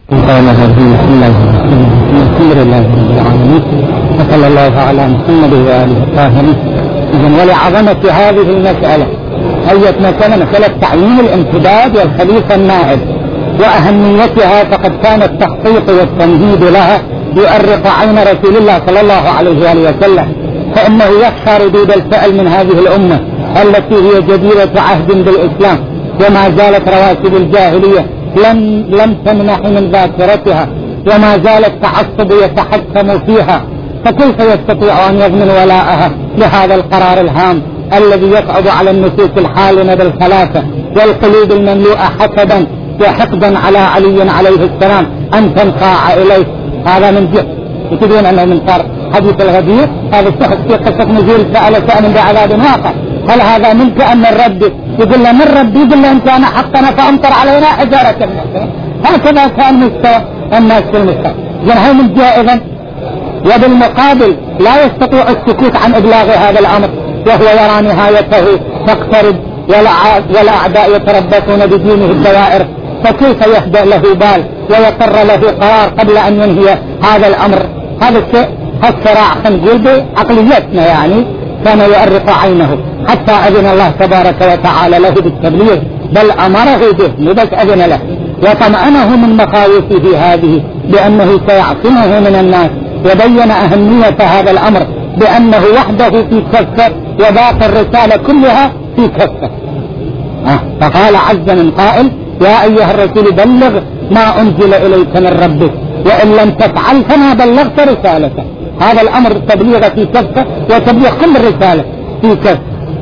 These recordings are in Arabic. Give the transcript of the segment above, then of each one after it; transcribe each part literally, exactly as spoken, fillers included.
الحمد لله رب العالمين وصلى الله على محمد وآله الطاهرين. ولعظمة هذه المسألة أية مسألة مسألة تعيين الامتداد والخليفة النائب وأهميتها، فقد كان التحقيق والتمهيد لها يؤرق عين رسول الله صلى الله عليه وآله وسلم، فإنه يخشى ردود الفعل من هذه الأمة التي هي جديرة عهد بالإسلام وما زالت رواسب الجاهلية لم, لم تمنح من ذاكرتها، وما زال التعصب يتحكم فيها، فكيف يستطيع أن يضمن ولاءها لهذا القرار الهام الذي يصعب على النفوس الحالمة بالخلافة والقلوب المملوءة حسدا وحقدا على علي عليه السلام أن تنخاع إليه؟ هذا من جهة. يقولون أنه من صار حديث الغدير هذا الشخص في قصة نزول سأل شأن بعذاب واقع، هل هذا منك أم من ربك؟ يقول له من ربي، يقول له إن كان حقنا فأمطر علينا حجارة من السماء. هكذا كان مستوى الناس في المستوى. هاي من جهة إذن. وبالمقابل لا يستطيع السكوت عن إبلاغ هذا الأمر وهو يرى نهايته تقترب والأعداء يتربصون بدينه الدوائر، فكيف يهدأ له بال ويقر له قرار قبل أن ينهي هذا الأمر؟ هذا الشيء الصراع خنقول بعقليتنا يعني كان يؤرق عينه، حتى أذن الله تبارك وتعالى له بالتبليغ، بل أمره به مبس أذن له وطمأنه من مخاوفه هذه بأنه سيعصمه من الناس، وبين أهمية هذا الأمر بأنه وحده في كفة وباقي الرسالة كلها في كفة. آه. فقال عز من قائل يا أيها الرسول بلغ ما أنزل إليك من ربك وإن لم تفعل فما بلغت رسالته. هذا الأمر تبليغ في كفة وتبليغ كل الرسالة في كفة.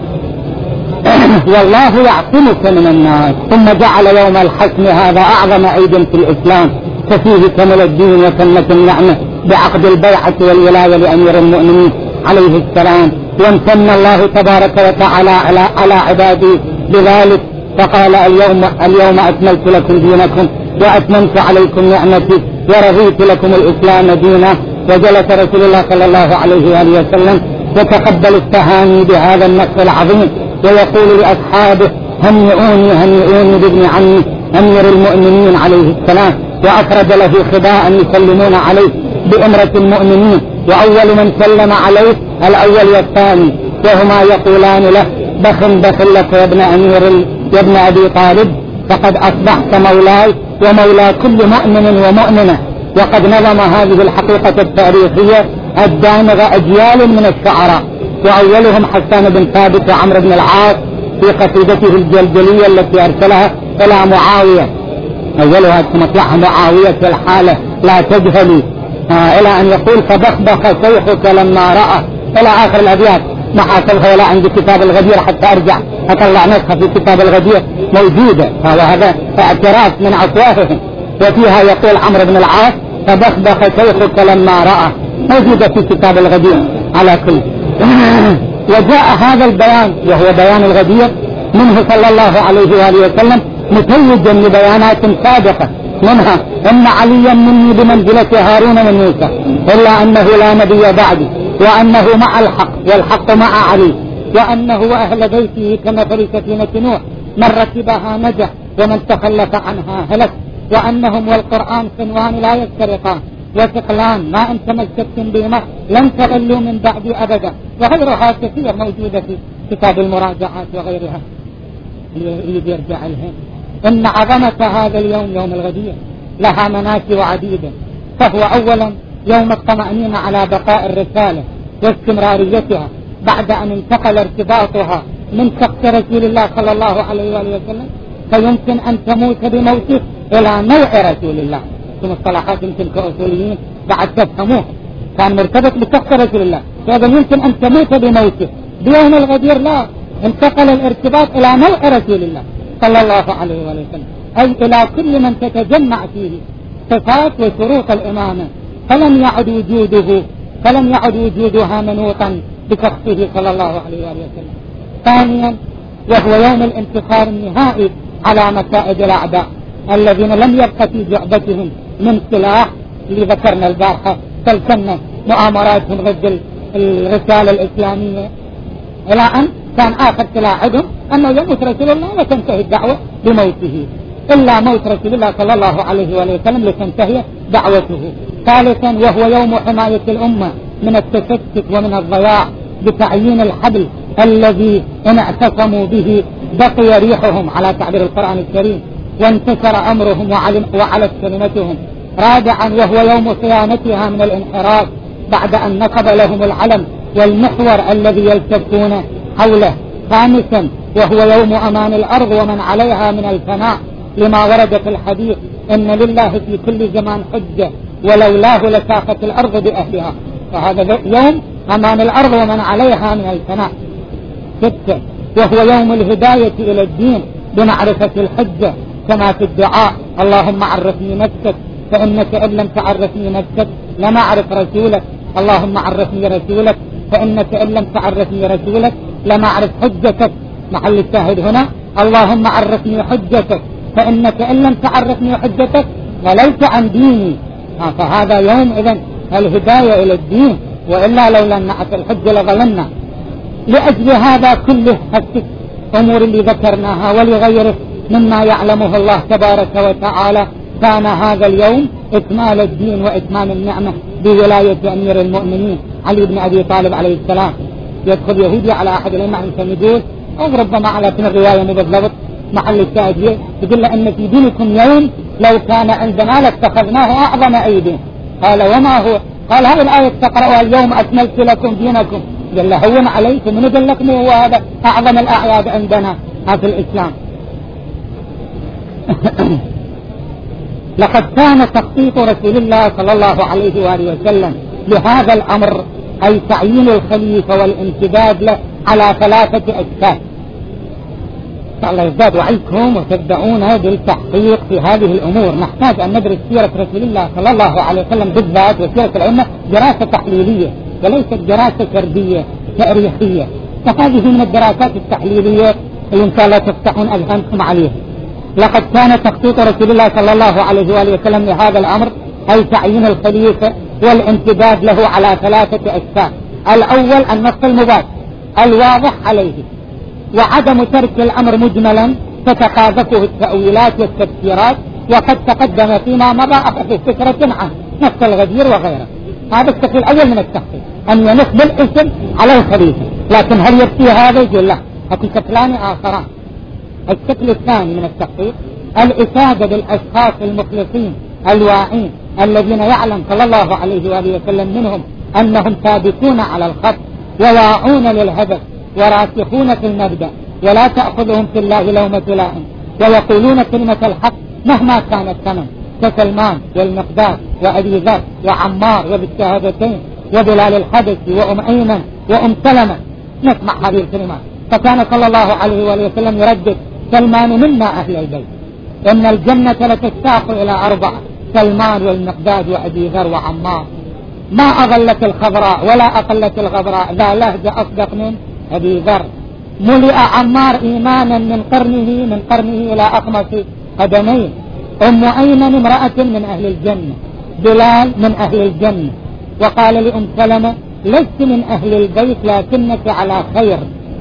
والله يعصمك من الناس. ثم جعل يوم الحسم هذا أعظم عيد في الإسلام، ففيه كمل الدين وتمت النعمة بعقد البيعة والولاية لأمير المؤمنين عليه السلام، وامتن الله تبارك وتعالى على, على عباده بذلك، فقال اليوم, اليوم أكملت لكم دينكم وأتممت عليكم نعمتي ورضيت لكم الإسلام دينا. وجلس رسول الله صلى الله عليه وآله وسلم يتقبل التهاني بهذا النصر العظيم ويقول لأصحابه هنئوني هنئوني بابن عمي أمير المؤمنين عليه السلام، وأفرد له خباء يسلمون عليه بأمرة المؤمنين، وأول من سلم عليه الأول والثاني، وهما يقولان له بخ بخ لك يا ابن أمير يا ابن أبي طالب، فقد أصبحت مولاي ومولى كل مؤمن ومؤمنة. وقد نظم هذه الحقيقة التاريخية الدامغة أجيال من الشعراء، وأولهم حسان بن ثابت وعمرو بن العاص في قصيدته الجلجلية التي أرسلها إلى معاوية، أولها تمطلعها معاوية في الحالة لا تجهلي، آه إلى أن يقول فبخبخ شيخك لما رأى، إلى آخر الأبيات. ما حاصلها ولا عندي كتاب الغدير حتى أرجع أطلع نسخة في كتاب الغدير موجودة، وهذا اعتراف من أفواههم. وفيها يقول عمرو بن العاص فبخبخ شيخك لما رأى، موجودة في كتاب الغدير على كل. وجاء هذا البيان وهو بيان الغدير منه صلى الله عليه وآله وسلم متوجا لبيانات سابقة، منها إن عليا مني بمنزلة هارون من موسى إلا أنه لا نبي بعدي، وأنه مع الحق والحق مع علي، وأنه وأهل بيته كمثل سفينة نوح من ركبها نجح ومن تخلف عنها هلك، وأنهم والقرآن صنوان لا يفترقان وثقلان ما أن تمسكتم بهما لن تغلوا من بعد أبدا. وغيرها كثير موجودة في كتاب المراجعات وغيرها اللي بيرجع لها. إن عظمة هذا اليوم يوم الغدير لها مناسك عديدة، فهو أولا يوم الطمأنينة على بقاء الرسالة واستمراريتها بعد أن انتقل ارتباطها من شخص رسول الله صلى الله عليه وآله وسلم، فيمكن أن تموت بموته إلى نوع رسول الله. ثم الصلاحات يمكن كأصوليين بعد تفهموه كان مرتبط بشخص رسول الله، فهذا يمكن أن تموت بموته. بيوم الغدير لا، انتقل الارتباط إلى نوع رسول الله صلى الله عليه وسلم، أي إلى كل من تتجمع فيه صفات وشروط الإمامة، فلم يعد وجوده فلم يعد وجودها منوطا بشخصه صلى الله عليه وسلم. ثانيا وهو يوم الانتصار النهائي على مكائد الأعداء الذين لم يبق في جعبتهم من سلاح، اللي ذكرنا البارحة تلكنا مؤامراتهم ضد الرسالة الإسلامية، إلى أن كان آخر سلاحهم أنه يموت رسول الله وتنتهي الدعوة بموته. إلا موت رسول الله صلى الله عليه وآله وسلم لتنتهي دعوته. ثالثا وهو يوم حماية الأمة من التشتت ومن الضياع بتعيين الحبل الذي إن اعتصموا به بقي ريحهم على تعبير القرآن الكريم وانتشر أمرهم وعلت كلمتهم. رابعا وهو يوم صيانتها من الانحراف بعد أن نصب لهم العلم والمحور الذي يلتفون حوله. خامسا وهو يوم أمان الأرض ومن عليها من الفناء لما ورد في الحديث إن لله في كل زمان حجة ولولاه لساقت الأرض بأهلها، فهذا يوم أمان الأرض ومن عليها من الفناء. ستة وهو يوم الهداية إلى الدين بمعرفة الحجة كما في الدعاء اللهم عرفني نفسك فإنك إن لم تعرفني نفسك لم أعرف رسولك، اللهم عرفني رسولك فإنك إن لم تعرفني رسولك لم أعرف حجتك. محل الشاهد هنا اللهم عرفني حجتك فإنك إن لم تعرفني حجتك ضللت عن ديني. فهذا يوم إذن الهداية إلى الدين، وإلا لولا نعت الحجة لظلمنا. لأجل هذا كله الست أمور اللي ذكرناها ولغيره مما يعلمه الله تبارك وتعالى كان هذا اليوم إكمال الدين وإتمام النعمة بولاية أمير المؤمنين علي بن أبي طالب عليه السلام. يدخل يهودي على أحد الأئمة عن سميدوس أو ربما على سن الرواية بالضبط محل الشاهد يقول أن في دينكم يوم لو كان عندنا لاتخذناه أعظم عيد. قال وما هو؟ قال هذه الآية تقرأها اليوم أكملت لكم دينكم. قال له هون عليكم من يقول لكم هو هذا أعظم الأعياد عندنا في الإسلام. لقد كان تخطيط رسول الله صلى الله عليه وآله وسلم لهذا الأمر أي تعيين الخليفة والانتداب له على ثلاثة أجزاء. الله يزداد وعيكم وتبدأون بالتحقيق في هذه الأمور. نحتاج أن ندرس سيرة رسول الله صلى الله عليه وسلم بالذات وسيرة الأمة دراسة تحليلية وليست دراسة فردية تاريخية. فهذه من الدراسات التحليلية اللي إن شاء الله تفتحون أذهانكم عليها. لقد كان تخطيط رسول الله صلى الله عليه وآله وسلم لهذا الأمر أي تعيين الخليفة والانتداب له على ثلاثة أجزاء. الأول النص المباشر الواضح عليه وعدم ترك الأمر مجملا تتقاذفه التأويلات والتفسيرات، وقد تقدم فيما مضى أخذ فكرة عنه نص الغدير وغيره. هذا الشكل الأول من التخطيط أن ينص بالاسم على الخليفة، لكن هل يكفي هذا؟ يقول لا، هذه شكلان آخران. الشكل الثاني من التخطيط الإفادة بالأشخاص المخلصين الواعين الذين يعلم صلى الله عليه وآله وسلم منهم أنهم ثابتون على الخط وواعون للهدف وراسخون في المبدأ ولا تأخذهم في الله لومة لائم ويقولون كلمة الحق مهما كان الثمن كسلمان والمقداد وأبي ذر وعمار وبالشهادتين وبلال الحبشي وأم أيمن وأم سلمة. نسمع هذه الكلمات. فكان صلى الله عليه وآله وسلم يردد سلمان منا أهل البيت إن الجنة لتشتاق إلى أربعة سلمان والمقداد وأبي ذر وعمار. ما أظلت الخضراء ولا أقلت الغبراء ذا لهجة أصدق من أبي ذر. ملئ عمار إيمانا من قرنه من قرنه إلى أقمص قدميه. أم أيمن امرأة من أهل الجنة. بلال من أهل الجنة. وقال لأم سلمة لست من أهل البيت لكنك على خير.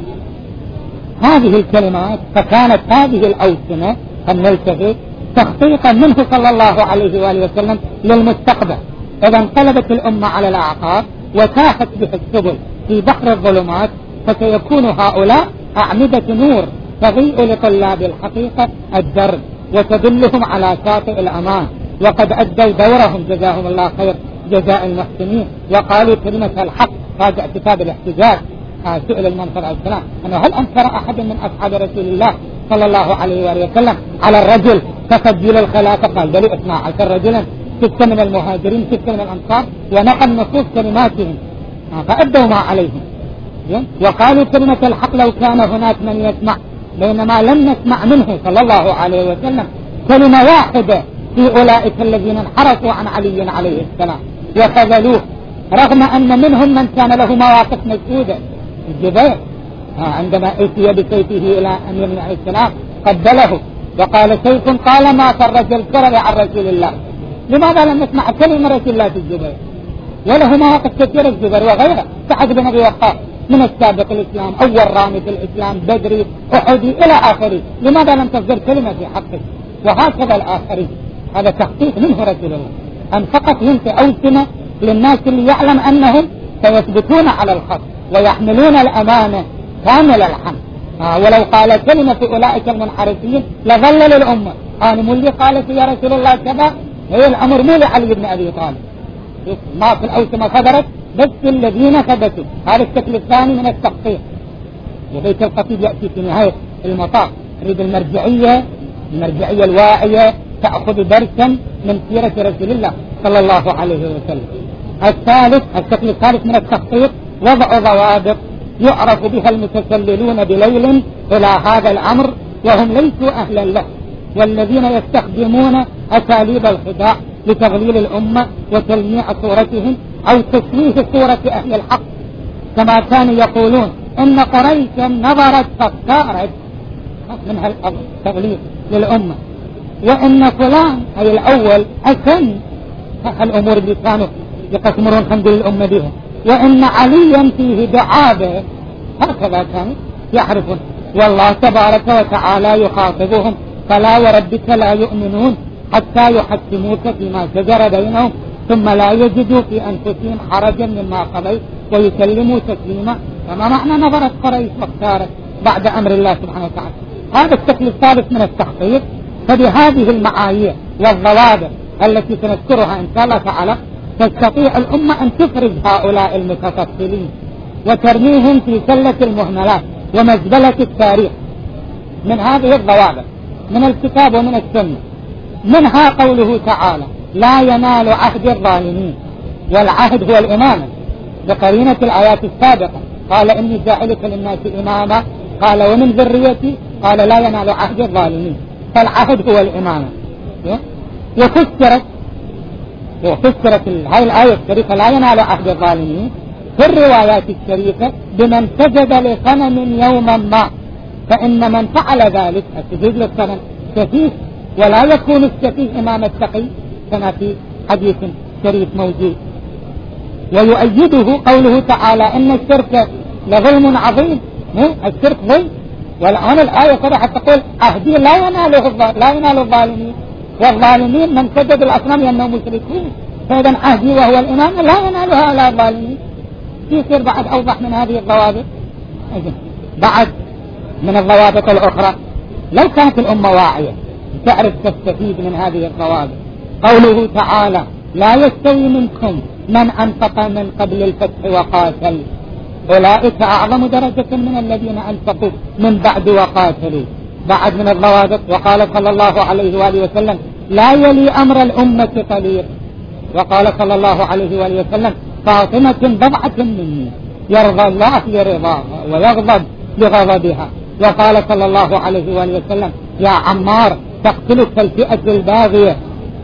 هذه الكلمات فكانت هذه الأوسمة النلتفت تخطيطا منه صلى الله عليه وآله وسلم للمستقبل. إذا انقلبت الأمة على الأعقاب وتاهت بها السبل في بحر الظلمات، فسيكون هؤلاء أعمدة نور تضيء لطلاب الحقيقة الدرب وتدلهم على شاطئ الأمان. وقد أدوا دورهم جزاهم الله خير جزاء المحسنين وقالوا كلمة الحق. راجع كتاب الاحتجاج سئل المنصر عليه السلام أنه هل أنكر أحد من أصحاب رسول الله صلى الله عليه وآله وسلم على الرجل تسجيل الخلافة؟ قال بل اثنا عشر رجلا ستة من المهاجرين ستة من الأنصار ونقل نصوص كلماتهم فأدوا ما عليهم. وقالوا كلمة الحق لو كان هناك من يسمع، بينما لم نسمع منه صلى الله عليه وسلم كلمة واحدة في أولئك الذين انحرفوا عن علي عليه السلام وخذلوه، رغم أن منهم من كان له مواقف مسدودة. الجبير عندما أتي بسيفه إلى أمير عليه السلام قبله وقال سيف قال ما فرج الكرب عن رسول الله. لماذا لم نسمع كلمة رسول الله في الجبير؟ وله مواقف كثيرة الجبير وغيره. سعد بن أبي وقاص من السابق الإسلام أول رامي في الإسلام بدري أحدي إلى آخره. لماذا لم تصدر كلمة في حقه؟ وهكذا الآخرين. هذا تخطيط منه رسول الله أن فقط ينطي أوسمة للناس اللي يعلم أنهم سيثبتون على الخط ويحملون الأمانة كامل الحمل. آه ولو قال كلمة في أولئك المنحرفين لظلل الأمة. أنا مولي قالت يا رسول الله كذا، هي الأمر مو لعلي بن أبي طالب، ما في الأوسمة خبرت بس الذين ثبتوا. هذا الشكل الثاني من التخطيط. وبيت الخطيب يأتي في نهاية المطاف. تريد المرجعية، المرجعية الواعية تأخذ درسا من سيرة رسول الله صلى الله عليه وسلم. الثالث، الشكل الثالث من التخطيط وضع ضوابط يعرف بها المتسللون بليل إلى هذا الأمر وهم ليسوا أهلا له، والذين يستخدمون أساليب الخداع لتغليل الأمة وتلميع صورتهم أو تشويه صورة أهل الحق، كما كانوا يقولون إن قريشا نظرت فاختارت من التغليل للأمة، وإن فلان أي الأول أسن الأمور اللي كانوا يقسمون حمد الأمة بها، وإن عليا فيه دعابة، هكذا كانوا يعرفون. والله تبارك وتعالى يخاطبهم فلا وربك لا يؤمنون حتى يحكموك فيما شجر بينهم ثم لا يجدوا في أنفسهم حرجا مما قضيت ويسلموا تسليما. فما معنى نظرت قريش واختارت بعد أمر الله سبحانه وتعالى؟ هذا الشكل الثالث من التخطيط. فبهذه المعايير والضوابط التي سنذكرها إن شاء الله تعالى تستطيع الأمة أن تفرز هؤلاء المتطفلين وترميهم في سلة المهملات ومزبلة التاريخ. من هذه الضوابط من الكتاب ومن السنة منها قوله تعالى لا ينال عهد الظالمين، والعهد هو الإمامة بقرينة الآيات السابقة. قال إني جاعلك للناس إماما، قال ومن ذريتي، قال لا ينال عهد الظالمين. فالعهد هو الإمامة. وفسرت وفسرت هذه الآية الشريفة لا ينال عهد الظالمين في الروايات الشريفة بمن سجد لصنم يوما ما، فإن من فعل ذلك السجود للصنم سفيه، ولا يكون السفيه إمام التقي كما في حديث شريف موجود. ويؤيده قوله تعالى إن الشرك لظلم عظيم. الشرك ظلم، والآن الآية صرحت تقول عهدي لا يناله لا ينال الظالمين، والظالمين من سجد الأصنام لأنهم مشركون، فإذا عهدي وهو الإمام لا ينالها إلا الظالمين. يصير بعد أوضح من هذه الضوابط. بعد من الضوابط الأخرى لو كانت الأمة واعية تعرف تستفيد من هذه الضوابط. قوله تعالى لا يستوي منكم من أنفق من قبل الفتح وقاتل أولئك أعظم درجة من الذين أنفقوا من بعد وقاتلوا. بعد من الضوابط وقال صلى الله عليه وآله وسلم لا يلي أمر الأمة قليل، وقال صلى الله عليه وآله وسلم فاطمة بضعة مني يرضى الله لرضاها ويغضب لغضبها. وقال صلى الله عليه وآله وسلم يا عمار تقتلك الفئة الباغية.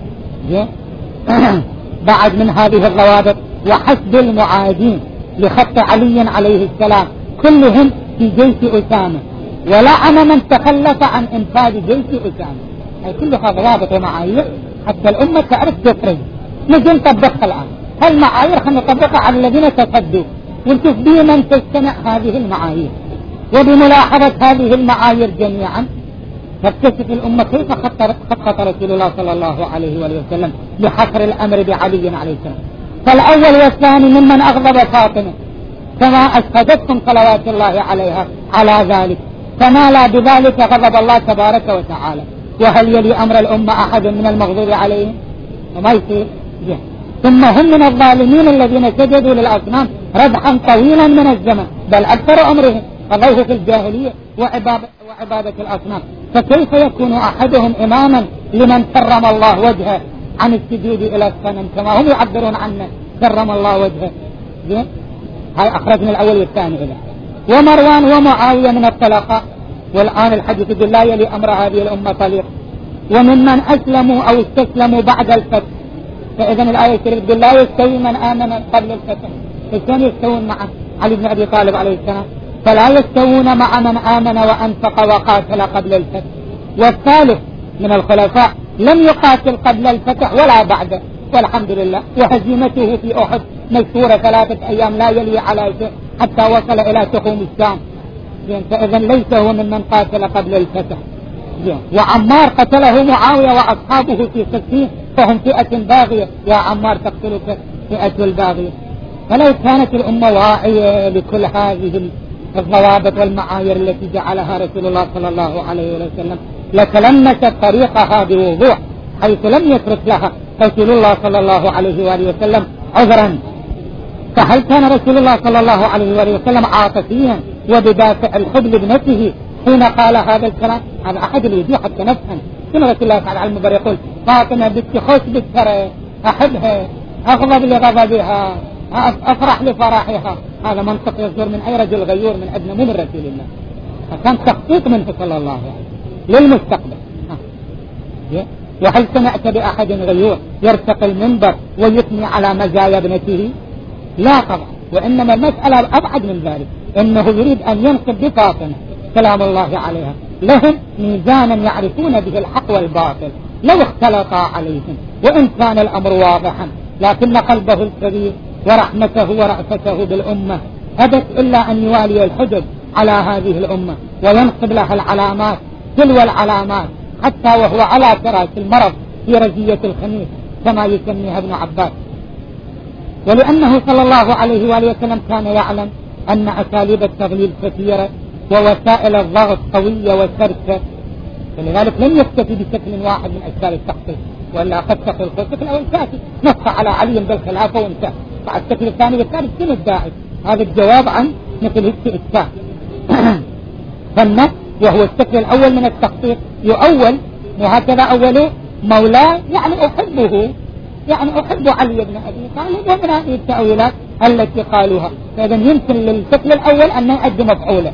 بعد من هذه الضوابط وحسب المعادين لخط علي عليه السلام كلهم في جيش أسامة، ولعن من تخلف عن إنفاذ جيش أسامة. هذه كلها ضوابط ومعايير حتى الأمة تعرف تفرز. نجي نطبقها الآن هالمعايير، خلينا نطبقها على الذين تصدوا ونشوف بمن تجتمع هذه المعايير. وبملاحظة هذه المعايير جميعا تكتشف الأمة كيف خطط رسول الله صلى الله عليه وآله وسلم لحصر الأمر بعلي عليه السلام. فالأول والثاني ممن أغضب فاطمة كما أشهدتكم صلوات الله عليها على ذلك، فنال بذلك غضب الله تبارك وتعالى. وهل يلي أمر الأمة أحد من المغضوب عليهم؟ وما يصير. ثم هم من الظالمين الذين سجدوا للأصنام ربحا طويلا من الزمن، بل أكثر عمرهم قضوه في الجاهلية وعبادة, وعبادة الأصنام. فكيف يكون أحدهم إماما لمن كرم الله وجهه عن السجود إلى الصنم كما هم يعبرون عنه كرم الله وجهه؟ هاي أخرجنا الأول والثاني إلى ومروان ومعاوية من الطلقاء. والآن الحديث يقول لا يلي أمر هذه الأمة طليق. وممن أسلموا أو استسلموا بعد الفتح. فإذا الآية الكريمة تقول لا يستوي من آمن قبل الفتح، فكان يستوون مع علي بن أبي طالب عليه السلام؟ فلا يستوون مع من آمن وأنفق وقاتل قبل الفتح. والثالث من الخلفاء لم يقاتل قبل الفتح ولا بعده والحمد لله، وهزيمته في أحد مشهورة ثلاثة أيام لا يلي على شيء حتى وصل إلى تخوم الشام. فإذا ليس هو ممن قاتل قبل الفتح. وعمار قتله معاوية وأصحابه في ستين فهم فئة باغية، يا عمار تقتلك فئة الباغية. فلو كانت الأمة واعية لكل هذه الضوابط والمعايير التي جعلها رسول الله صلى الله عليه وسلم لتلمست طريقها بوضوح، حيث لم يترك لها رسول الله صلى الله عليه وآله وسلم عذرا. فهل كان رسول الله صلى الله عليه وآله وسلم عاطفيا وبدافع الحب لابنته حين قال هذا الكلام؟ هذا أحد الوجوه حتى نفهم. كما رسول الله تعالى على المنبر يقول فاطمة بنت خوش بالترى، أحبها، أغضب لغضبها، أفرح لفرحها. هذا منطق يصدر من أي رجل غيور من أدنى مو من رسول الله. فكان تخطيط منه صلى الله عليه وسلم للمستقبل. وهل سمعت بأحد غيور يرتقي المنبر ويثني على مزايا ابنته؟ لا طبعا. وإنما المسألة أبعد من ذلك، إنه يريد أن ينقذ بفاطمة سلام الله عليها لهم ميزانا يعرفون به الحق والباطل لو اختلطا عليهم، وإن كان الأمر واضحا، لكن قلبه الكبير ورحمته ورأفته بالأمة أبت إلا أن يوالي الحجج على هذه الأمة وينقب لها العلامات تلو العلامات، حتى وهو على فراش المرض في رزية الخميس كما يسميها ابن عباس. ولأنه صلى الله عليه وآله وسلم كان يعلم أن أساليب التغليل كثيرة ووسائل الضغط قوية وشرسة، فلذلك لم يكتفي بشكل واحد من أشكال التخطيط، وإلا قد تخل الشكل الأول كافي نص على علي بالخلافة وانتهى. بعد الشكل الثاني والثالث شنو الداعي؟ هذا الجواب عن مثل هيك إشكال. فالنص وهو الشكل الأول من التخطيط يؤول، وهكذا أوله مولاه يعني أحبه، يعني أحب علي بن أبي طالب، ومن هذه التأويلات التي قالوها. فإذا يمكن للشكل الأول أن يؤدي مفعوله.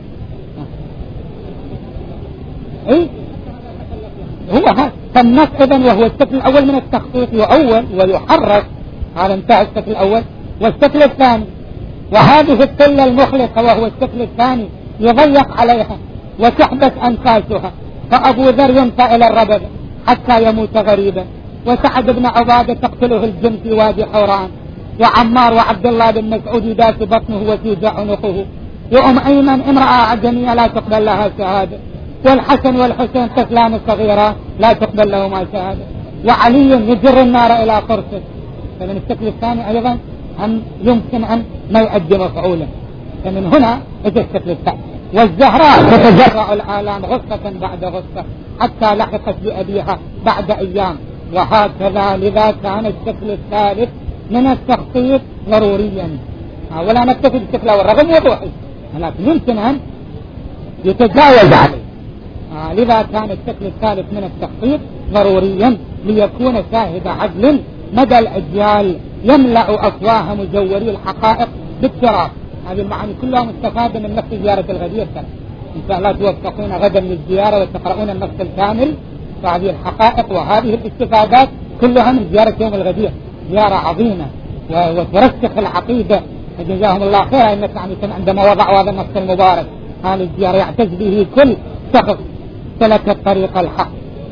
إيه؟ هو هذا فالنص إذن وهو الشكل الأول من التخطيط يؤول ويحرك، هذا انتهى الشكل الأول. والشكل الثاني وهذه السلة المخلصة وهو الشكل الثاني يضيق عليها وتحبس أنفاسها، فأبو ذر ينفى إلى الربد حتى يموت غريبا، وسعد بن عبادة تقتله الجن في وادي حوران، وعمار وعبد الله بن مسعود يداس بطنه وتوجع عنقه، وأم أيمن امرأة عجمية لا تقبل لها شهادة، والحسن والحسين طفلان صغيران لا تقبل لهما شهادة، وعلي يجر النار إلى قرصه. فمن الشكل الثاني أيضا أن يمكن أن ما يؤدي مفعولا، فمن هنا إجا الشكل الثاني. والزهراء تتجرع الآلام غصة بعد غصة حتى لحقت بأبيها بعد أيام، وهكذا. لذا كان الشكل الثالث من التخطيط ضروريا، ولا نكتفي بالشكل الأول رغم وضوحه، لكن يمكن أن يتجاوز عليه. آه لذا كان الشكل الثالث من التخطيط ضروريا ليكون شاهد عدل مدى الأجيال، يملأ أفواه مجوري الحقائق بالتراث. هذه المعاني كلها مستفادة من نفس زيارة الغدير. إن شاء الله توفقون غدا للزيارة وتقرؤون النص الكامل، فهذه الحقائق وهذه الاستفادات كلها من زيارة يوم الغدير، زيارة عظيمة وترسخ العقيدة. جزاهم الله خيرا إنك عندما وضعوا هذا النص المبارك، هذه الزيارة يعتز به كل شخص سلك الطريق الحق.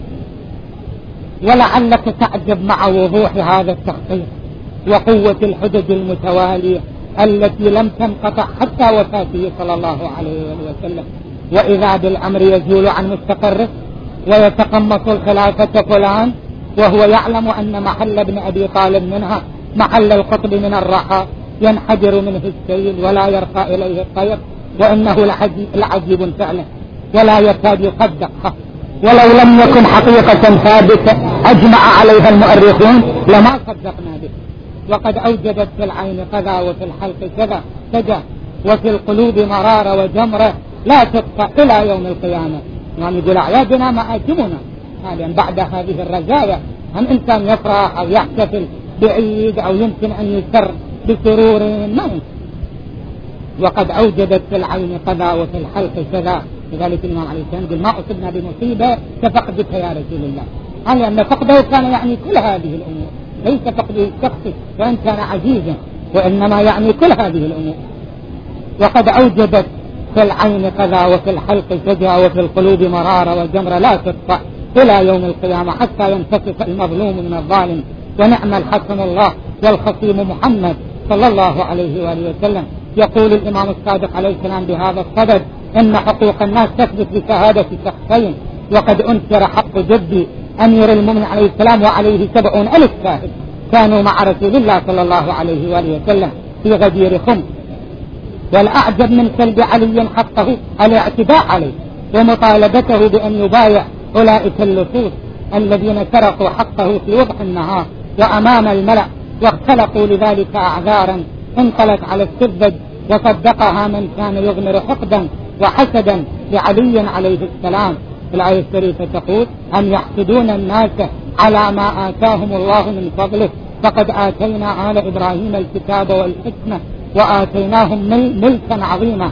ولعلك تعجب مع وضوح هذا التخطيط وقوة الحجج المتوالية التي لم تنقطع حتى وفاته صلى الله عليه وسلم، وإذا بالأمر يزول عن مستقره ويتقمص الخلافة فلان، وهو يعلم أن محل ابن أبي طالب منها محل القطب من الرحى، ينحدر منه السيل ولا يرقى إليه الطير، وإنه لعجيب فعلا ولا يكاد يصدق، ولو لم يكن حقيقة ثابتة أجمع عليها المؤرخون لما صدقنا به. وقد أوجدت في العين كذا وفي الحلق كذا كذا وفي القلوب مرارة وجمرة لا تبقى إلى يوم القيامة. يعني يقول أعيادنا مآتمنا، يعني بعد هذه الرزايا هم إنسان يفرح أو يحتفل بعيد أو يمكن أن يسر بسرور ما. وقد أوجدت في العين كذا وفي الحلق كذا. لذلك الإمام عليه السلام يقول ما أصبنا بمصيبة كفقدك يا رسول الله، قال لأن فقده كان يعني كل هذه الأمور، ليس فقده الشخص وإن كان عزيزا، وإنما يعني كل هذه الأمور. وقد أوجدت في العين كذا وفي الحلق كذا وفي القلوب مرارة وجمرة لا تطفأ إلى يوم القيامة حتى ينتصف المظلوم من الظالم، ونعم الحكم الله والخصيم محمد صلى الله عليه وآله وسلم. يقول الإمام الصادق عليه السلام بهذا الصدد إن حقوق الناس تثبت بشهادة شخصين وقد أنكر حق جدي أمير المؤمنين عليه السلام وعليه سبعون ألف شاهد كانوا مع رسول الله صلى الله عليه وآله وسلم في غدير خم. والأعجب من سلب علي حقه الاعتداء عليه ومطالبته بأن يبايع أولئك اللصوص الذين سرقوا حقه في وضح النهار وأمام الملأ، واختلقوا لذلك أعذارا انقلت على السذج، وصدقها من كان يغمر حقدا وحسدا لعلي عليه السلام. الآية الشريفة تقول: أم يحسدون الناس على ما آتاهم الله من فضله فقد آتينا آل إبراهيم الكتاب والحكمة وآتيناهم ملكا عظيما.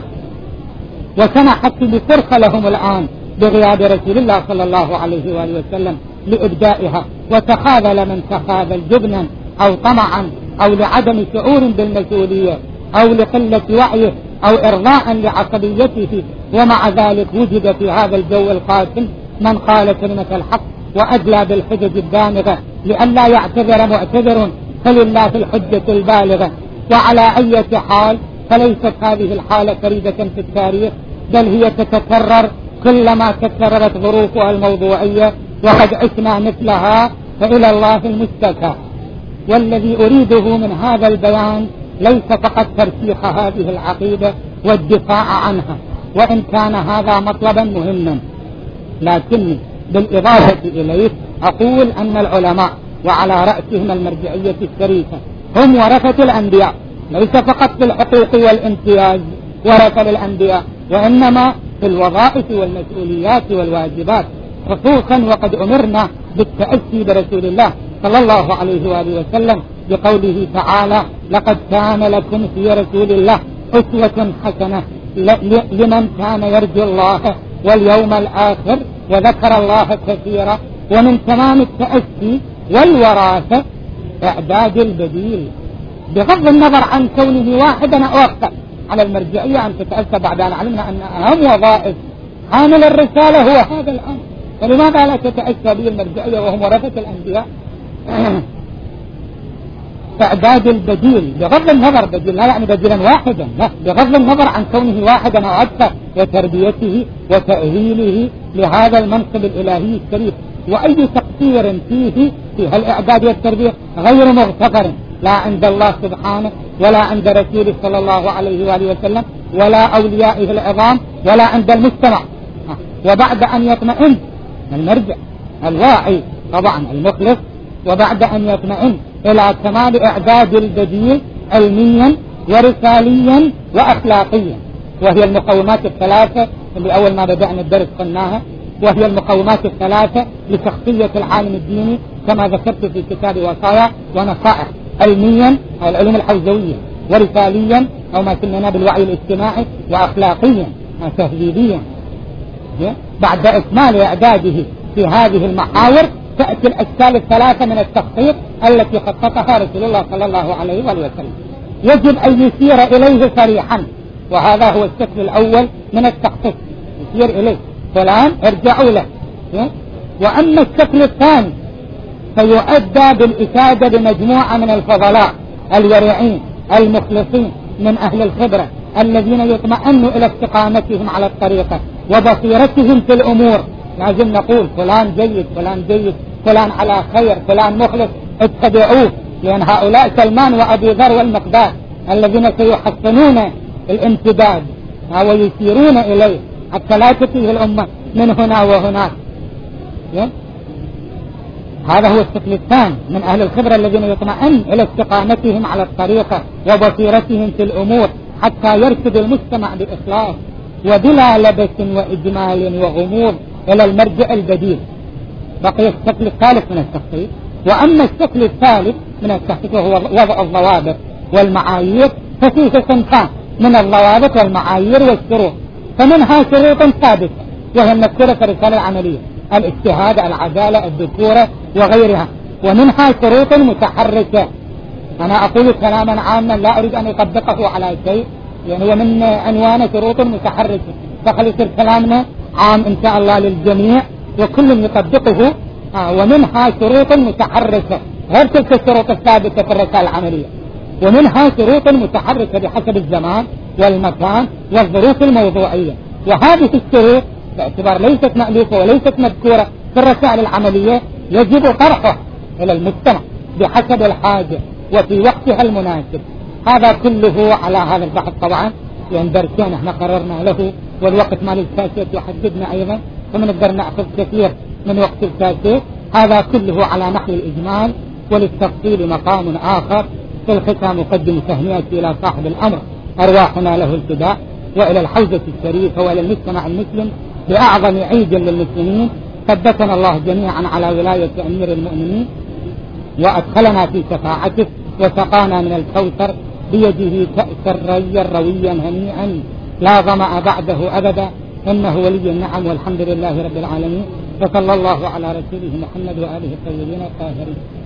وسمحت بفرصة لهم الآن بغياب رسول الله صلى الله عليه وآله وسلم لإبدائها، وتخاذل من تخاذل جبنا أو طمعا أو لعدم شعور بالمسؤولية أو لقلة وعيه أو إرضاء لعصبيته. ومع ذلك وجد في هذا الجو القاتل من قال كلمة الحق وأدلى بالحجج الدامغة لئلا يعتذر معتذر، فلله الحجة البالغة. وعلى أي حال فليست هذه الحالة فريدة في التاريخ، بل هي تتكرر كلما تكررت ظروفها الموضوعية، وقد عشنا مثلها، فإلى الله المشتكى. والذي أريده من هذا البيان ليس فقط ترسيخ هذه العقيدة والدفاع عنها، وإن كان هذا مطلبا مهما، لكني بالإضافة إليه أقول أن العلماء وعلى رأسهم المرجعية الشريفة هم ورثة الأنبياء، ليس فقط في الحقوق والامتياز ورثة الأنبياء، وإنما في الوظائف والمسؤوليات والواجبات، خصوصا وقد أمرنا بالتأسي برسول الله صلى الله عليه وآله وسلم بقوله تعالى: لقد كان لكم في رسول الله أسوة حسنة لمن كان يرجو الله واليوم الآخر وذكر الله كثيرا. ومن تمام التأسي والوراثة إعداد البديل، بغض النظر عن كونه واحدا أو أكثر. على المرجعية أن تتأسى بعد أن علمنا أن أهم وظائف حامل الرسالة هو هذا الأمر، فلماذا لا تتأسى به المرجعية وهم ورثة الأنبياء؟ إعداد البديل بغض النظر، بديل لا يعني بديلا واحدا، لا، بغض النظر عن كونه واحدا أو أكثر، وتربيته وتأهيله لهذا المنصب الإلهي الشريف. وأي تقصير فيه في الإعداد والتربية غير مغتفر، لا عند الله سبحانه ولا عند رسوله صلى الله عليه وآله وسلم ولا أوليائه العظام ولا عند المجتمع. وبعد أن يطمئن المرجع الواعي طبعا المخلص، وبعد أن يطمئن إلى كمال إعداد البديل علميا ورساليا وأخلاقيا، وهي المقومات الثلاثة اللي أول ما بدأنا الدرس قلناها، وهي المقومات الثلاثة لشخصية العالم الديني كما ذكرت في كتاب وصايا ونصائح: علميا أو العلوم الحوزوية، ورساليا أو ما سميناه بالوعي الاجتماعي، وأخلاقيا تهذيبيا. بعد إكمال إعداده في هذه المحاور تأتي الأشكال الثلاثة من التخطيط التي خططها رسول الله صلى الله عليه وسلم، يجب أن يسير إليه صريحا، وهذا هو الشكل الأول من التخطيط، يسير إليه فلان ارجعوا له. وأما الشكل الثاني فيؤدى بالإفادة بمجموعة من الفضلاء الورعين المخلصين من أهل الخبرة الذين يطمئنوا إلى استقامتهم على الطريقة وبصيرتهم في الأمور. لازم نقول فلان جيد، فلان جيد، فلان على خير، فلان مخلص، اتبعوه، لأن هؤلاء سلمان وأبي ذر والمقداد الذين سيحسنون الامتداد ويسيرون إليه حتى لا تتيه الأمة من هنا وهناك. هذا هو الشكل الثاني من أهل الخبرة الذين يطمئن إلى استقامتهم على الطريقة وبصيرتهم في الأمور حتى يرشد المجتمع بإخلاص وبلا لبس وإجمال وغموض إلى المرجع البديل. بقي الشكل الثالث من التخطيط. وأما الشكل الثالث من التخطيط وهو وضع الضوابط والمعايير، ففيه صنفان من الضوابط والمعايير والشروط، فمنها شروط ثابتة وهي المذكورة في الرسالة العملية: الاجتهاد، العدالة، الذكورة وغيرها. ومنها شروط متحركة، أنا أقول كلاما عاما لا أريد أن أطبقه على شيء، يعني هو من عنوان شروط متحركة، فخلص كلامنا عام إن شاء الله للجميع وكل يطبقه. آه ومنها شروط متحركة غير تلك الشروط الثابتة في الرسالة العملية، ومنها شروط متحركة بحسب الزمان والمكان والظروف الموضوعية. وهذه الشروط باعتبار ليست مألوفة وليست مذكورة في الرسائل العملية، يجب طرحه إلى المجتمع بحسب الحاجة وفي وقتها المناسب. هذا كله على هذا البحث طبعا، لأن درسين احنا قررنا له والوقت مال الكاسيت يحددنا أيضا، فمنقدر نأخذ كثير من وقت الكاسيت. هذا كله على نحو الإجمال، وللتفصيل مقام آخر. في الختام أقدم تهنئتي إلى صاحب الأمر أرواحنا له الفداء، وإلى الحوزة الشريفة، وإلى المجتمع المسلم بأعظم عيد للمسلمين. ثبتنا الله جميعا على ولاية أمير المؤمنين، وأدخلنا في شفاعته، وسقانا من الكوثر بيده كأسا ريا رويا هنيئا لا ظمأ بعده أبدا، إنه ولي النعم والحمد لله رب العالمين. وصلى الله على رسوله محمد وآله الطيبين الطاهرين.